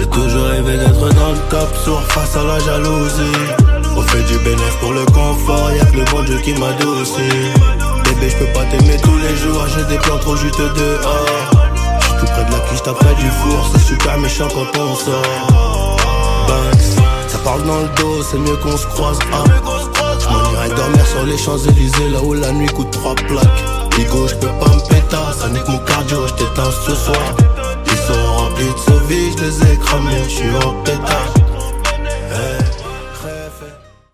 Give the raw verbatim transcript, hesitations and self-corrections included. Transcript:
J'ai toujours rêvé d'être dans le top, sourd face à la jalousie. On fait du bénéfice pour le confort, y'a que le bon Dieu qui m'adoucit. Bébé, j'peux pas t'aimer tous les jours, j'ai des plans trop juteux dehors. J'suis tout près de la quiche, t'as près du four, c'est super méchant quand on sort. Banks, ça parle dans le dos, c'est mieux qu'on se croise. Ah. J'm'en irai dormir sur les Champs-Élysées, là où la nuit coûte trois plaques. Bigo, j'peux pas me péter, ça n'est que mon cardio, j't'éteins ce soir. Ils sont remplis de sauvages, j'les ai cramés, j'suis en